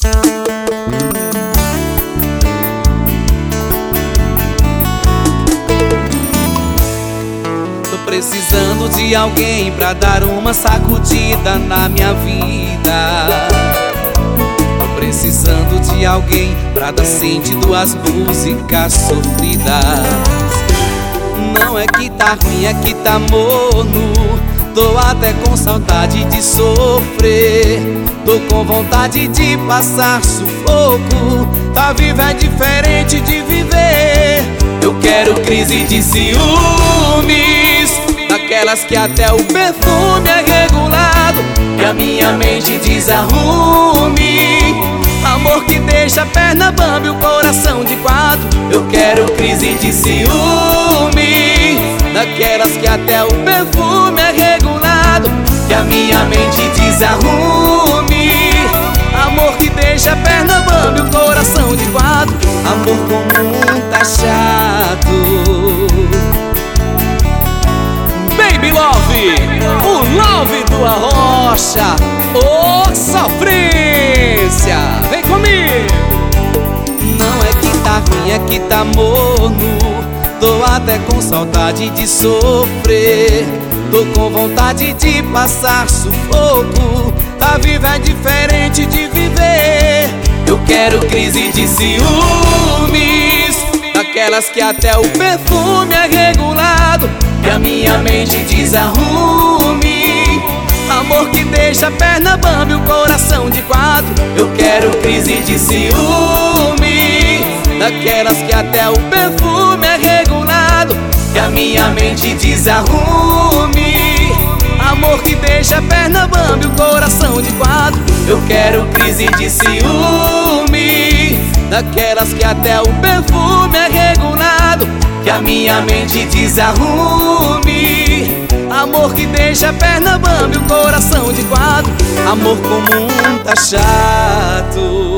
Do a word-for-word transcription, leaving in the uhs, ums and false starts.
Tô precisando de alguém pra dar uma sacudida na minha vida. Tô precisando de alguém pra dar sentido às músicas sofridas. Não é que tá ruim, é que tá morno. Tô até com saudade de sofrer. Tô com vontade de passar sufoco. Tá vivo é diferente de viver. Eu quero crise de ciúmes, daquelas que até o perfume é regulado, que a minha mente desarrume. Amor que deixa a perna bamba e o coração de quatro. Eu quero crise de ciúmes, daquelas que até o perfume é regulado, que a minha mente desarrume. Amor que deixa a perna bamba e o coração de quatro. Amor comum tá chato. Baby Love, o Love do Arrocha. Ô sofrência, vem comigo. Não é que tá ruim, é que tá morno. Tô até com saudade de sofrer. Tô com vontade de passar sufoco. Tá vivo é diferente de viver. Eu quero crise de ciúmes, daquelas que até o perfume é regulado, que a minha mente desarrume. Amor que deixa a perna bamba e o coração de quatro. Eu quero crise de ciúmes, daquelas que até o perfume é regulado, que a minha mente desarrume. Amor que deixa a perna bamba e o coração de quatro. Eu quero crise de ciúme, daquelas que até o perfume é regulado, que a minha mente desarrume. Amor que deixa a perna bamba e o coração de quatro. Amor comum tá chato.